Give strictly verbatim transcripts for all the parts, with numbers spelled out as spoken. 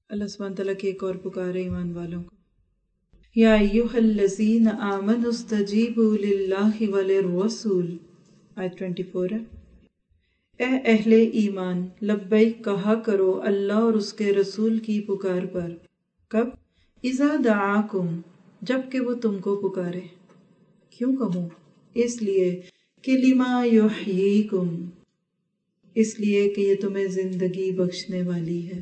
اللہ سبحانہ تعالیٰ کی ایک اور پکار ہے ایمان والوں کو، یا ایھا الذین آمنوا استجیبوا للہ وللرسول، آیت چوبیس ہے۔ اے اہل ایمان، لبیک کہا کرو اللہ اور اس کے رسول کی پکار پر۔ کب؟ اذا دعاکم، جب کہ وہ تم کو پکارے۔ کیوں کہوں؟ اس لیے کہ لما یحییکم، اس لیے کہ یہ تمہیں زندگی بخشنے والی ہے،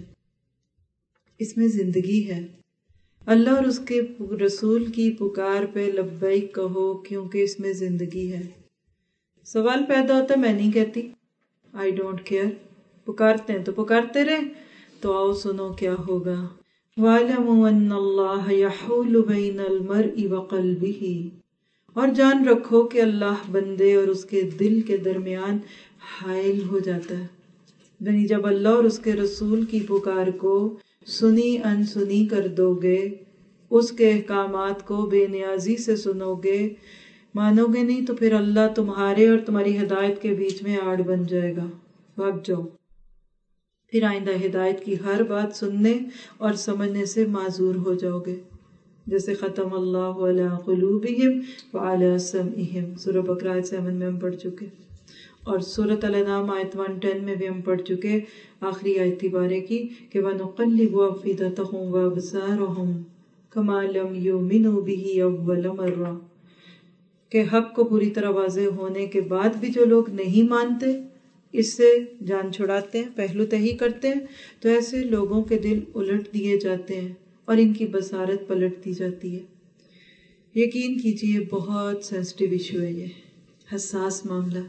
اس میں زندگی ہے۔ اللہ اور اس کے رسول کی پکار پہ لبیک کہو کیونکہ اس میں زندگی ہے۔ سوال پیدا ہوتا ہے، میں نہیں کہتی، آئی ڈونٹ کیئر، پکارتے ہیں تو پکارتے رہے، تو آؤ سنو کیا ہوگا۔ وَاعْلَمُوا أَنَّ اللَّهَ يَحُولُ بَيْنَ الْمَرْءِ وَقَلْبِهِ، اور جان رکھو کہ اللہ بندے اور اس کے دل کے درمیان حائل ہو جاتا ہے۔ یعنی جب اللہ اور اس کے رسول کی پکار کو سنی ان سنی کر دو گے، اس کے احکامات کو بے نیازی سے سنو گے، مانو گے نہیں، تو پھر اللہ تمہارے اور تمہاری ہدایت کے بیچ میں آڑ بن جائے گا، بھاگ جاؤ۔ پھر آئندہ ہدایت کی ہر بات سننے اور سمجھنے سے معذور ہو جاؤ گے، جیسے ختم اللہ علی قلوبہم وعلی سمعہم، سورہ بقرہ آیت سیون میں ہم پڑھ چکے، اور سورۃ الانعام آیت ایک سو دس میں بھی ہم پڑھ چکے، آخری آیت تھی بارے کی، کہ وَنُقَلِّبُ أَفْئِدَتَهُمْ وَأَبْصَارَهُمْ كَمَا لَمْ يُؤْمِنُوا بِهِ أَوَّلَ مَرَّةٍ، کہ حق کو پوری طرح واضح ہونے کے بعد بھی جو لوگ نہیں مانتے، اس سے جان چھڑاتے ہیں، پہلو تہی کرتے ہیں، تو ایسے لوگوں کے دل الٹ دیے جاتے ہیں اور ان کی بصارت پلٹ دی جاتی ہے۔ یقین کیجئے بہت سینسٹیو ایشو ہے، یہ حساس معاملہ۔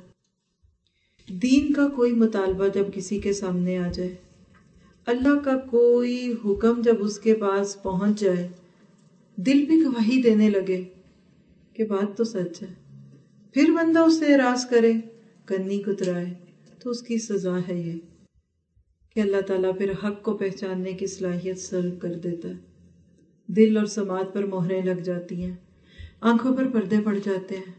دین کا کوئی مطالبہ جب کسی کے سامنے آ جائے، اللہ کا کوئی حکم جب اس کے پاس پہنچ جائے، دل بھی گواہی دینے لگے کہ بات تو سچ ہے، پھر بندہ اس سے اعراض کرے، کنی کترائے، تو اس کی سزا ہے یہ کہ اللہ تعالیٰ پھر حق کو پہچاننے کی صلاحیت سلب کر دیتا ہے، دل اور سماعت پر مہریں لگ جاتی ہیں، آنکھوں پر پردے پڑ جاتے ہیں،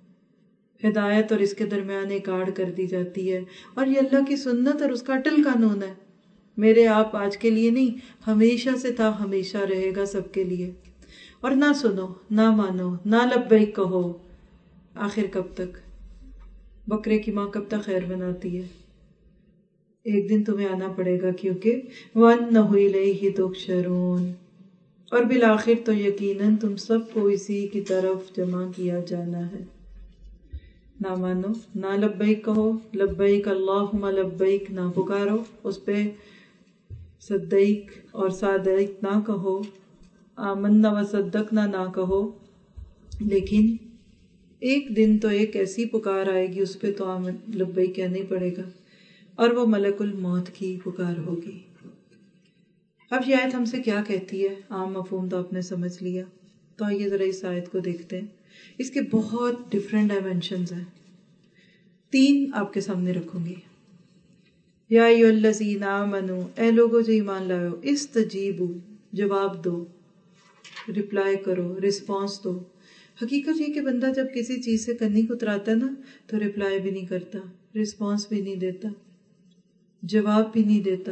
ہدایت اور اس کے درمیان ایک آڑ کر دی جاتی ہے، اور یہ اللہ کی سنت اور اس کا اٹل قانون ہے، میرے آپ آج کے لیے نہیں، ہمیشہ سے تا ہمیشہ رہے گا سب کے لیے۔ اور نہ سنو، نہ مانو، نہ لبیک کہو، آخر کب تک؟ بکرے کی ماں کب تک خیر بناتی ہے؟ ایک دن تمہیں آنا پڑے گا، کیونکہ وَأَنَّهُ إِلَيْهِ تُحْشَرُونَ، اور بالآخر تو یقیناً تم سب کو اسی کی طرف جمع کیا جانا ہے۔ نہ مانو، نہ لبیک کہو، لبیک اللہم لبیک نہ پکارو، اس پہ صدیق اور صادق نہ کہو، آمنا و صدقنا نہ کہو، لیکن ایک دن تو ایک ایسی پکار آئے گی، اس پہ تو آمن لبیک کہنا ہی پڑے گا، اور وہ ملک الموت کی پکار ہوگی۔ اب یہ آیت ہم سے کیا کہتی ہے؟ عام مفہوم تو آپ نے سمجھ لیا، تو آئیے ذرا اس آیت کو دیکھتے ہیں۔ اس کے بہت ڈفرینٹ ڈائمینشنز ہیں، تین آپ کے سامنے رکھوں گی۔ یا ایھا الذین آمنوا، اے لوگو جو ایمان لائے ہو، استجیبو، جواب دو، رپلائی کرو، رسپانس دو۔ حقیقت یہ کہ بندہ جب کسی چیز سے کنی کتراتا ہے نا، تو رپلائی بھی نہیں کرتا، رسپانس بھی نہیں دیتا، جواب بھی نہیں دیتا،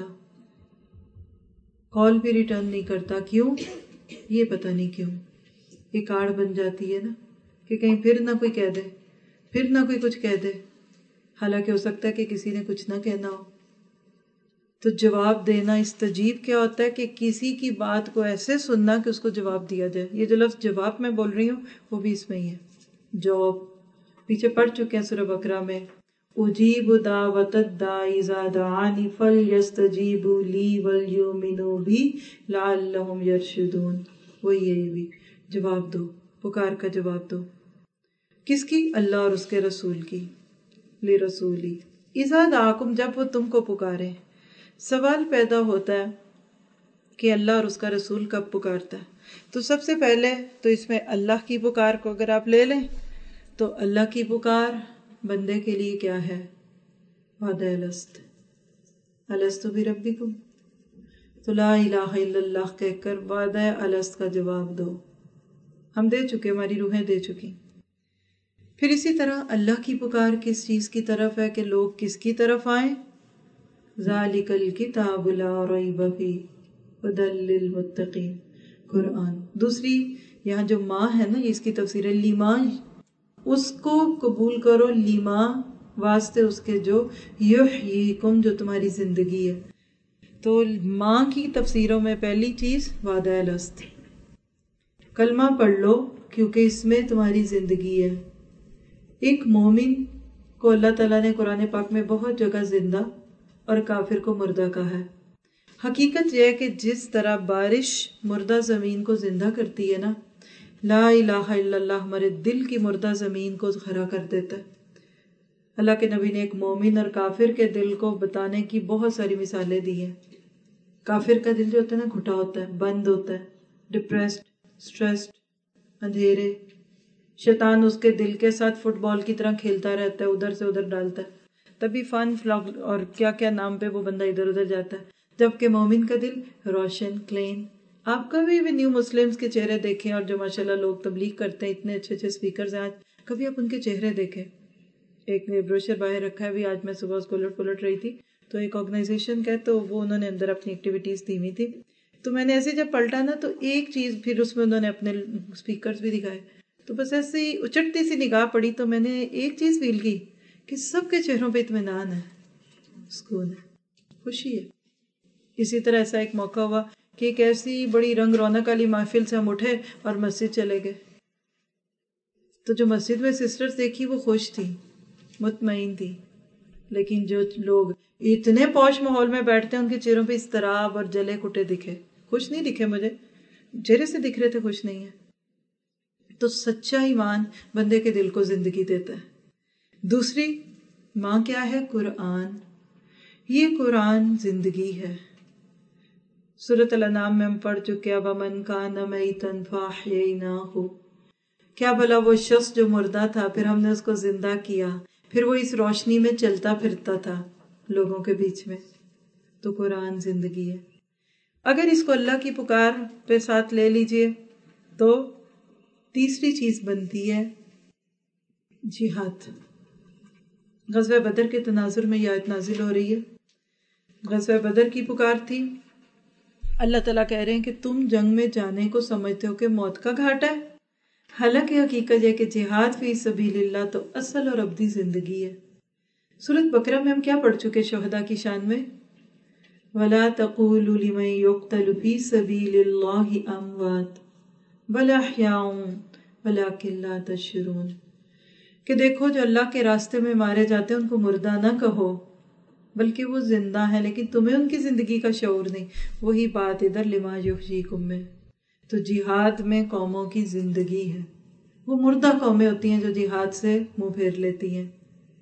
کال بھی ریٹرن نہیں کرتا۔ کیوں؟ یہ پتہ نہیں کیوں، ایک آڑ بن جاتی ہے نا، کہ کہیں پھر نہ کوئی کہہ دے، پھر نہ کوئی کچھ کہہ دے، حالانکہ ہو سکتا ہے کہ کسی نے کچھ نہ کہنا ہو۔ تو جواب دینا، استجیب کیا ہوتا ہے کہ کسی کی بات کو ایسے سننا کہ اس کو جواب دیا جائے۔ یہ جو لفظ جواب میں بول رہی ہوں وہ بھی اس میں ہی ہے، جواب پیچھے پڑھ چکے ہیں سورہ بقرہ میں، اجیب دعوت الداعی اذا دعانی فلیستجیبوا لی ولیؤمنوا بی لعلہم یرشدون۔ وہی ہے یہ بھی، جواب دو، پکار کا جواب دو۔ کس کی؟ اللہ اور اس کے رسول کی، لرسولی اذا دعاکم، جب وہ تم کو پکارے۔ سوال پیدا ہوتا ہے کہ اللہ اور اس کا رسول کب پکارتا ہے؟ تو سب سے پہلے تو اس میں اللہ کی پکار کو اگر آپ لے لیں تو اللہ کی پکار بندے کے لیے کیا ہے؟ وعدہ الست، الست بربکم، تو لا الہ الا اللہ کہہ کر وعدہ الست کا جواب دو۔ ہم دے چکے، ہماری روحیں دے چکی۔ پھر اسی طرح اللہ کی پکار کس چیز کی طرف ہے کہ لوگ کس کی طرف آئیں؟ ذالک الکتاب لا ریب فیہ، ہدی للمتقین، قرآن۔ دوسری یہاں جو ماں ہے نا، یہ اس کی تفسیر ہے، لیما، اس کو قبول کرو، لیما واسطے اس کے جو یحییکم، جو تمہاری زندگی ہے۔ تو ماں کی تفسیروں میں پہلی چیز وعدہ الست، کلمہ پڑھ لو کیونکہ اس میں تمہاری زندگی ہے۔ ایک مومن کو اللہ تعالیٰ نے قرآن پاک میں بہت جگہ زندہ اور کافر کو مردہ کہا ہے۔ حقیقت یہ ہے کہ جس طرح بارش مردہ زمین کو زندہ کرتی ہے نا، لا الہ الا اللہ ہمارے دل کی مردہ زمین کو کھڑا کر دیتا ہے۔ اللہ کے نبی نے ایک مومن اور کافر کے دل کو بتانے کی بہت ساری مثالیں دی ہیں۔ کافر کا دل جو ہوتا ہے نا، گھٹا ہوتا ہے، بند ہوتا ہے، ڈپریسڈ، سٹریسڈ، اندھیرے، شیطان اس کے دل کے ساتھ فٹ بال کی طرح کھیلتا رہتا ہے، ادھر سے ادھر ڈالتا ہے، تبھی فن فلاگ اور کیا کیا نام پہ وہ بندہ ادھر ادھر جاتا ہے۔ جبکہ مومن کا دل روشن، کلین۔ آپ کبھی بھی نیو مسلمز کے چہرے دیکھیں، اور جو ماشاءاللہ لوگ تبلیغ کرتے ہیں، اتنے اچھے اچھے سپیکرز ہیں آج، کبھی آپ ان کے چہرے دیکھیں۔ ایک نے بروشر باہر رکھا ہے بھی، آج میں صبح اس کو الٹ پلٹ رہی تھی تو ایک آرگنائزیشن کا ہے، تو وہ انہوں نے اندر اپنی ایکٹیویٹیز دی ہوئی تھی، تو میں نے ایسے جب پلٹا نا تو ایک چیز، پھر اس میں انہوں نے اپنے سپیکرز بھی دکھائے، تو بس ایسے ہی اچٹتی سی نگاہ پڑی تو میں نے ایک چیز فیل کی کہ سب کے چہروں پہ اطمینان ہے، سکون ہے، خوشی ہے۔ اسی طرح ایسا ایک موقع ہوا کہ ایک ایسی بڑی رنگ رونق والی محفل سے ہم اٹھے اور مسجد چلے گئے، تو جو مسجد میں سسٹرز دیکھی وہ خوش تھی، مطمئن تھی، لیکن جو لوگ اتنے پوش ماحول میں بیٹھتے ہیں ان کے چہروں پہ اضطراب اور جلے کٹے دکھے، خوش نہیں دکھے، مجھے چہرے سے دکھ رہے تھے خوش نہیں ہے۔ تو سچا ایمان بندے کے دل کو زندگی دیتا ہے۔ دوسری ماں کیا ہے؟ قرآن۔ یہ قرآن زندگی ہے۔ سورۃ الانعام میں ہم پڑھ چکے ہیں، وَمَنْ كَانَ مَيْتًا فَأَحْيَيْنَاهُ، کیا بھلا وہ شخص جو مردہ تھا پھر ہم نے اس کو زندہ کیا، پھر وہ اس روشنی میں چلتا پھرتا تھا لوگوں کے بیچ میں۔ تو قرآن زندگی ہے۔ اگر اس کو اللہ کی پکار پہ ساتھ لے لیجئے تو تیسری چیز بنتی ہے جہاد۔ غزوہ بدر کے تناظر میں یہ آیت نازل ہو رہی ہے۔ غزوہ بدر کی پکار تھی، اللہ تعالیٰ کہہ رہے ہیں کہ تم جنگ میں جانے کو سمجھتے ہو کہ موت کا گھاٹ ہے، حالانکہ حقیقت یہ کہ جہاد فی سبیل اللہ تو اصل اور ابدی زندگی ہے۔ سورۃ بقرہ میں ہم کیا پڑھ چکے شہداء کی شان میں؟ وَلَا تَقُولُوا لِمَن يُقْتَلُ فِي سَبِيلِ اللَّهِ أَمْوَاتٌ بَلْ أَحْيَاءٌ وَلَٰكِن لَّا تَشْعُرُونَ، کہ دیکھو جو اللہ کے راستے میں مارے جاتے ہیں ان کو مردہ نہ کہو، بلکہ وہ زندہ ہیں، لیکن تمہیں ان کی زندگی کا شعور نہیں۔ وہی بات ادھر لما یحییکم میں۔ تو جہاد میں قوموں کی زندگی ہے، وہ مردہ قومیں ہوتی ہیں جو جہاد سے منہ پھیر لیتی ہیں،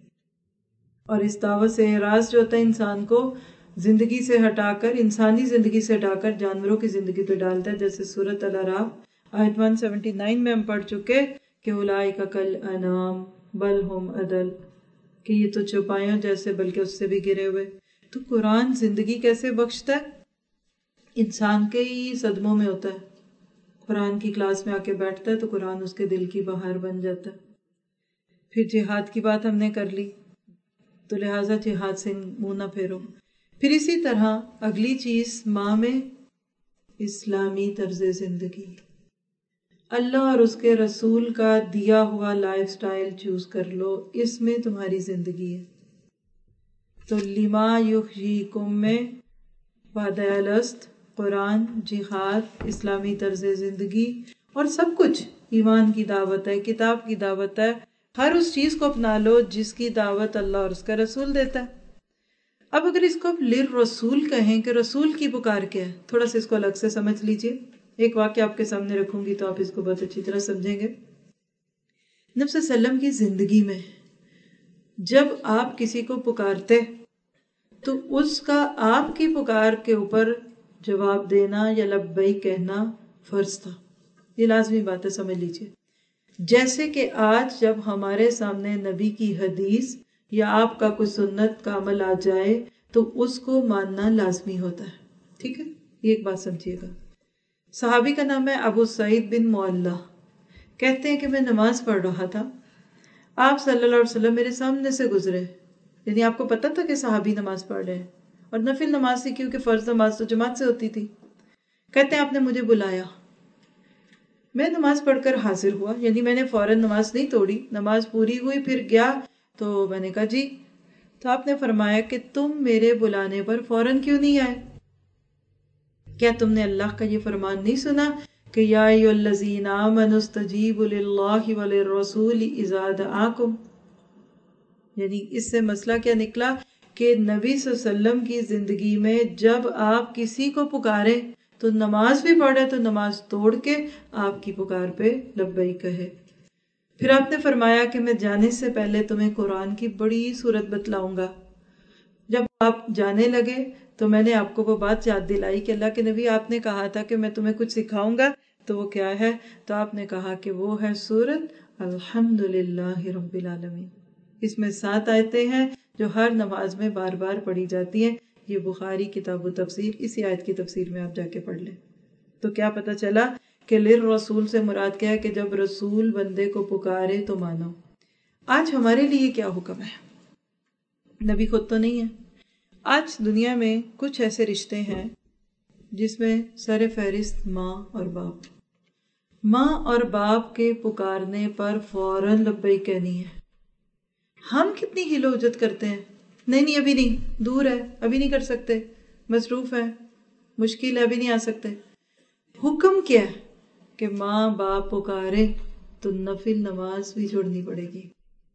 اور اس دعوت سے اعراض جو ہوتا ہے انسان کو زندگی سے ہٹا کر، انسانی زندگی سے ہٹا کر جانوروں کی زندگی پہ ڈالتا ہے، جیسے سورۃ الاعراف آیت ایک سو ستہتر میں ہم پڑھ چکے کہ اولئک کالانعام بل ہم اضل، کہ یہ تو چوپایوں جیسے بلکہ اس سے بھی گرے ہوئے۔ تو قرآن زندگی کیسے بخشتا ہے؟ انسان کے ہی صدموں میں ہوتا ہے، قرآن کی کلاس میں آ کے بیٹھتا ہے تو قرآن اس کے دل کی بہار بن جاتا ہے۔ پھر جہاد کی بات ہم نے کر لی، تو لہٰذا جہاد سے منہ نہ پھیرو۔ پھر اسی طرح اگلی چیز ماں میں اسلامی طرز زندگی، اللہ اور اس کے رسول کا دیا ہوا لائف سٹائل چوز کر لو، اس میں تمہاری زندگی ہے۔ تو لما یحییکم میں وعدہ الست، قرآن، جہاد، اسلامی طرز زندگی، اور سب کچھ ایمان کی دعوت ہے، کتاب کی دعوت ہے۔ ہر اس چیز کو اپنا لو جس کی دعوت اللہ اور اس کا رسول دیتا ہے۔ اب اگر اس کو آپ للرسول کہیں کہ رسول کی پکار کیا ہے، تھوڑا سا اس کو الگ سے سمجھ لیجئے۔ ایک واقعہ آپ کے سامنے رکھوں گی تو آپ اس کو بہت اچھی طرح سمجھیں گے۔ نبی صلی اللہ علیہ وسلم کی زندگی میں جب آپ کسی کو پکارتے تو اس کا آپ کی پکار کے اوپر جواب دینا یا لبیک کہنا فرض تھا، یہ لازمی بات ہے، سمجھ لیجئے۔ جیسے کہ آج جب ہمارے سامنے نبی کی حدیث یا آپ کا کوئی سنت کا عمل آ جائے تو اس کو ماننا لازمی ہوتا ہے، ٹھیک ہے؟ یہ ایک بات سمجھیے گا۔ صحابی کا نام ہے ابو سعید بن معلہ، کہتے ہیں کہ میں نماز پڑھ رہا تھا، آپ صلی اللہ علیہ وسلم میرے سامنے سے گزرے، یعنی آپ کو پتا تھا کہ صحابی نماز پڑھ رہے ہیں، اور نفل نماز تھی کیونکہ فرض نماز تو جماعت سے ہوتی تھی۔ کہتے ہیں آپ نے مجھے بلایا، میں نماز پڑھ کر حاضر ہوا، یعنی میں نے فوراً نماز نہیں توڑی، نماز پوری ہوئی پھر گیا تو میں نے کہا جی، تو آپ نے فرمایا کہ تم میرے بلانے پر فوراً کیوں نہیں آئے؟ کیا تم نے اللہ کا یہ فرمان نہیں سنا کہ یا ایھا الذین آمنوا استجیبوا للہ وللرسول اذا دعاکم؟ یعنی اس سے مسئلہ کیا نکلا کہ نبی صلی اللہ علیہ وسلم کی زندگی میں جب آپ کسی کو پکارے تو نماز بھی پڑھے تو نماز توڑ کے آپ کی پکار پہ لبیک کہے۔ پھر آپ نے فرمایا کہ میں جانے سے پہلے تمہیں قرآن کی بڑی صورت بتلاؤں گا۔ جب آپ جانے لگے تو میں نے آپ کو وہ بات یاد دلائی کہ اللہ کے نبی آپ نے کہا تھا کہ میں تمہیں کچھ سکھاؤں گا، تو وہ کیا ہے؟ تو آپ نے کہا کہ وہ ہے سورت الحمدللہ رب العالمین۔ اس میں سات آیتیں ہیں جو ہر نماز میں بار بار پڑھی جاتی ہیں۔ یہ بخاری کتاب و تفسیر، اسی آیت کی تفسیر میں آپ جا کے پڑھ لیں تو کیا پتہ چلا کہ للرسول سے مراد کیا ہے کہ جب رسول بندے کو پکارے تو مانو۔ آج ہمارے لیے کیا حکم ہے؟ نبی خود تو نہیں ہے۔ آج دنیا میں کچھ ایسے رشتے ہیں جس میں سر فہرست ماں اور باپ۔ ماں اور باپ کے پکارنے پر فوراً لبیک کہنی ہے۔ ہم کتنی ہیلو اجت کرتے ہیں، نہیں نہیں ابھی نہیں، دور ہے، ابھی نہیں کر سکتے، مصروف ہے، مشکل ہے، ابھی نہیں آ سکتے۔ حکم کیا ہے کہ ماں باپ پکارے تو نفل نماز بھی چھوڑنی پڑے گی۔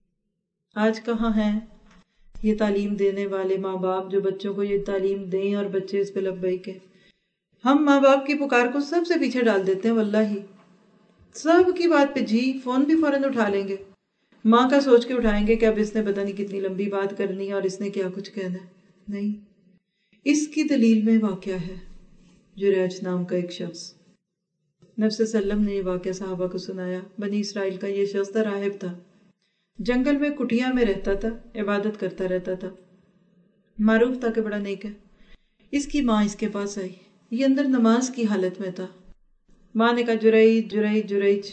آج کہاں ہیں یہ تعلیم دینے والے ماں باپ جو بچوں کو یہ تعلیم دیں اور بچے اس پہ لبیک ہیں؟ ہم ماں باپ کی پکار کو سب سے پیچھے ڈال دیتے ہیں، واللہ سب کی بات پہ جی فون بھی فوراً اٹھا لیں گے، ماں کا سوچ کے اٹھائیں گے کہ اب اس نے پتہ نہیں کتنی لمبی بات کرنی ہے اور اس نے کیا کچھ کہنا ہے۔ نہیں، اس کی دلیل میں واقعہ ہے جریج نام کا ایک شخص، نبی صلی اللہ علیہ وسلم نے یہ واقعہ صحابہ کو سنایا۔ بنی اسرائیل کا یہ شخص تھا، راہب تھا، جنگل میں کٹیا میں رہتا تھا، عبادت کرتا رہتا تھا، معروف تھا کہ بڑا نیک ہے۔ اس کی ماں اس کے پاس آئی، یہ اندر نماز کی حالت میں تھا۔ ماں نے کہا جریج جریج جریج،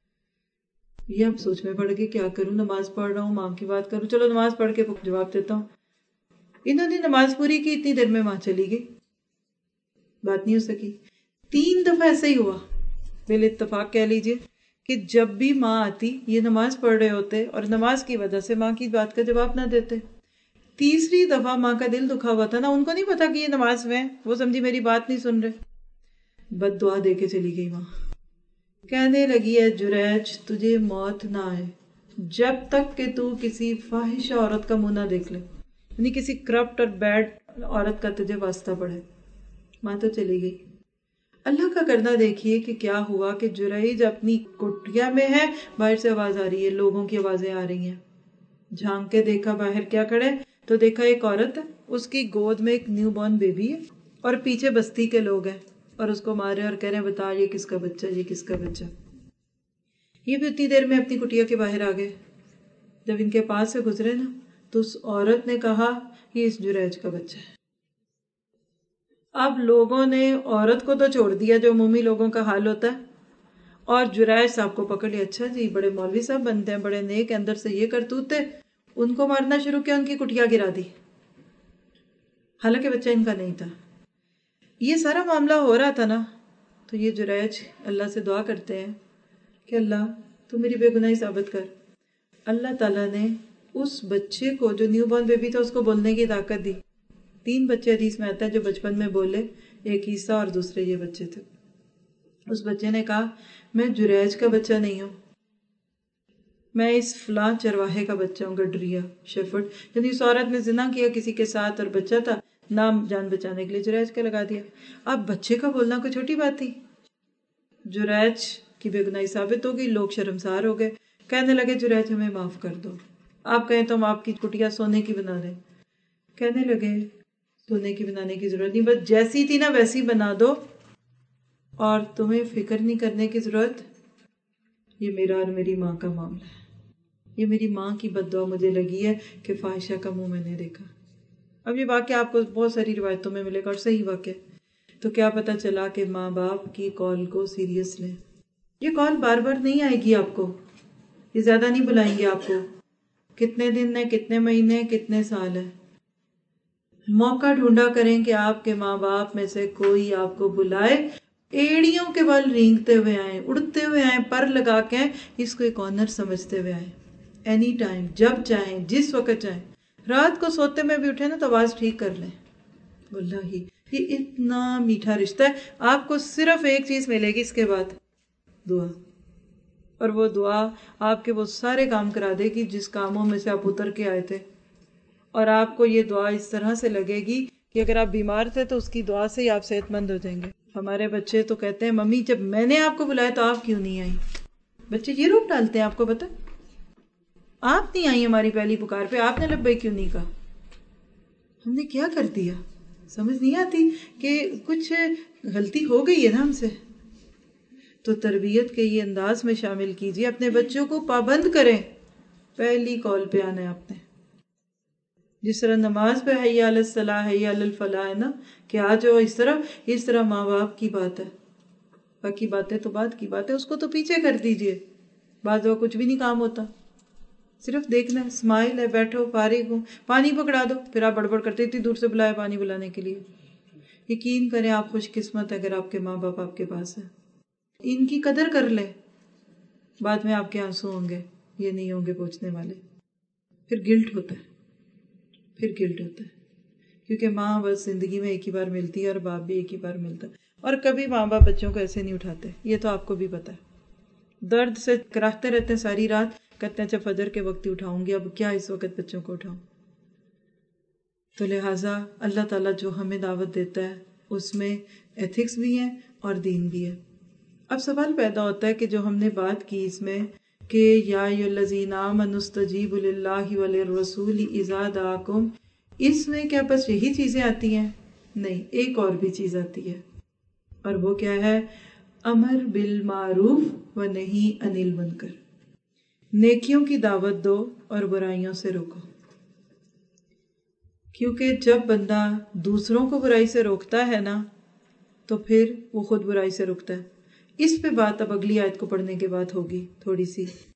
یہ اب سوچ میں پڑ گئی کیا کروں، نماز پڑھ رہا ہوں، ماں کی بات کروں، چلو نماز پڑھ کے جواب دیتا ہوں۔ انہوں نے نماز پوری کی، اتنی دیر میں ماں چلی گئی، بات نہیں ہو سکی۔ تین دفعہ ایسا ہی ہوا، بال اتفاق کہہ لیجئے کہ جب بھی ماں آتی یہ نماز پڑھ رہے ہوتے اور نماز کی وجہ سے ماں کی بات کا جواب نہ دیتے۔ تیسری دفعہ ماں کا دل دکھا ہوا تھا نا، ان کو نہیں پتا کہ یہ نماز میں ہیں، وہ سمجھی میری بات نہیں سن رہے، بد دعا دے کے چلی گئی ماں۔ کہنے لگی ہے جریج تجھے موت نہ آئے جب تک کہ تو کسی فاحشہ عورت کا منہ نہ دیکھ لے، یعنی کسی کرپٹ اور بیڈ عورت کا تجھے واسطہ پڑے۔ ماں تو چلی گئی۔ اللہ کا کرنا دیکھیے کہ کیا ہوا کہ جریج اپنی کٹیا میں ہے، باہر سے آواز آ رہی ہے، لوگوں کی آوازیں آ رہی ہیں۔ جھانک کے دیکھا باہر کیا کھڑے تو دیکھا ایک عورت ہے، اس کی گود میں ایک نیو بورن بیبی ہے اور پیچھے بستی کے لوگ ہیں اور اس کو مارے اور کہہ رہے ہیں بتا یہ کس کا بچہ، یہ کس کا بچہ۔ یہ بھی اتنی دیر میں اپنی کٹیا کے باہر آ گئے۔ جب ان کے پاس سے گزرے نا تو اس عورت نے کہا یہ اس جریج کا بچہ ہے۔ اب لوگوں نے عورت کو تو چھوڑ دیا جو عمومی لوگوں کا حال ہوتا ہے، اور جریج صاحب کو پکڑ لیا، اچھا جی بڑے مولوی صاحب بنتے ہیں، بڑے نیک، اندر سے یہ کرتوت تھے، ان کو مارنا شروع کیا، ان کی کٹیا گرا دی، حالانکہ بچہ ان کا نہیں تھا۔ یہ سارا معاملہ ہو رہا تھا نا تو یہ جریج اللہ سے دعا کرتے ہیں کہ اللہ تو میری بے گناہی ثابت کر۔ اللہ تعالیٰ نے اس بچے کو جو نیو بورن بیبی تھا اس کو بولنے کی طاقت دی۔ تین بچے حدیث میں آتا ہے جو بچپن میں بولے، ایک عیسیٰ اور دوسرے یہ بچے تھے۔ اس بچے نے کہا میں جریج کا بچہ نہیں ہوں، میں اس فلاں چرواہے کا بچہ ہوں، گڈریا شیفرڈ، یعنی اس عورت نے زنا کیا کسی کے ساتھ اور بچہ تھا، نام جان بچانے کے لیے جریج کا لگا دیا۔ اب بچے کا بولنا کوئی چھوٹی بات تھی؟ جریج کی بے گناہی ثابت ہو گئی، لوگ شرمسار ہو گئے، کہنے لگے جریج ہمیں معاف کر دو، آپ کہیں تو ہم آپ کی کٹیا سونے کی بنا دیں۔ کہنے لگے سونے کی بنانے کی ضرورت نہیں، بس جیسی تھی نا ویسی بنا دو، اور تمہیں فکر نہیں کرنے کی ضرورت، یہ میرا اور میری ماں کا معاملہ ہے، یہ میری ماں کی بد دعا مجھے لگی ہے کہ فاحشہ کا منہ میں نے دیکھا۔ اب یہ واقعہ آپ کو بہت ساری روایتوں میں ملے گا اور صحیح واقعہ، تو کیا پتہ چلا کہ ماں باپ کی کال کو سیریس لیں۔ یہ کال بار بار نہیں آئے گی آپ کو، یہ زیادہ نہیں بلائیں گے آپ کو، کتنے دن ہیں، کتنے مہینے، کتنے سال ہیں۔ موقع ڈھونڈا کریں کہ آپ کے ماں باپ میں سے کوئی آپ کو بلائے ایڑیوں کے بال رینگتے ہوئے آئیں، اڑتے ہوئے آئیں، پر لگا کے آئیں، اس کو ایک آنر سمجھتے ہوئے آئیں، اینی ٹائم، جب چاہیں، جس وقت چاہیں، رات کو سوتے میں بھی اٹھے نا تو آواز ٹھیک کر لیں. واللہ یہ اتنا میٹھا رشتہ ہے. آپ کو صرف ایک چیز ملے گی اس کے بعد، دعا. اور وہ دعا آپ کے وہ سارے کام کرا دے گی جس کاموں میں سے آپ اتر کے آئے تھے. اور آپ کو یہ دعا اس طرح سے لگے گی کہ اگر آپ بیمار تھے تو اس کی دعا سے ہی آپ صحت مند ہو جائیں گے. ہمارے بچے تو کہتے ہیں ممی جب میں نے آپ کو بلایا تو آپ کیوں نہیں آئی. بچے یہ روپ ڈالتے ہیں، آپ کو پتہ، آپ نہیں آئی ہماری پہلی پکار پہ، آپ نے لبیک کیوں نہیں کہا. ہم نے کیا کر دیا؟ سمجھ نہیں آتی کہ کچھ غلطی ہو گئی ہے نا ہم سے. تو تربیت کے یہ انداز میں شامل کیجیے، اپنے بچوں کو پابند کریں. پہلی کال پہ آنا ہے آپ نے. جس طرح نماز پہ حی علی الصلاح حی علی الفلاح ہے نا کہ آ جاؤ، اس طرح اس طرح ماں باپ کی بات ہے. باقی باتیں تو بات کی بات ہے، اس کو تو پیچھے کر دیجئے. بعض وقت کچھ بھی نہیں کام ہوتا، صرف دیکھنا ہے، اسمائل ہے، بیٹھو فارغ ہو، پانی پکڑا دو، پھر آپ بڑبڑ کرتے اتنی دور سے بلایا پانی بلانے کے لیے. یقین کریں آپ خوش قسمت اگر آپ کے ماں باپ آپ کے پاس ہے. ان کی قدر کر لیں. بعد میں آپ کے آنسو ہوں گے، یہ نہیں ہوں گے پوچھنے والے. پھر گلٹ ہوتا ہے، پھر گلٹ ہوتا ہے کیونکہ ماں بس زندگی میں ایک ہی بار ملتی ہے اور باپ بھی ایک ہی بار ملتا ہے. اور کبھی ماں باپ بچوں کو ایسے نہیں اٹھاتے، یہ تو آپ کو بھی پتا ہے. درد سے کراہتے رہتے ہیں ساری رات، کہتے ہیں اچھا فجر کے وقت ہی اٹھاؤں گی، اب کیا اس وقت بچوں کو اٹھاؤں. تو لہٰذا اللہ تعالیٰ جو ہمیں دعوت دیتا ہے اس میں ایتھکس بھی ہیں اور دین بھی ہے. اب سوال پیدا ہوتا ہے کہ جو ہم نے بات کی اس میں کہ یا ایھا الذین آمنوا استجیبوا للہ وللرسول اذا دعاکم، اس میں کیا بس یہی چیزیں آتی ہیں؟ نہیں، ایک اور بھی چیز آتی ہے. اور وہ کیا ہے؟ امر بالمعروف و نہی عن المنکر. نیکیوں کی دعوت دو اور برائیوں سے روکو. کیونکہ جب بندہ دوسروں کو برائی سے روکتا ہے نا تو پھر وہ خود برائی سے رکتا ہے. اس پہ بات اب اگلی آیت کو پڑھنے کے بعد ہوگی تھوڑی سی.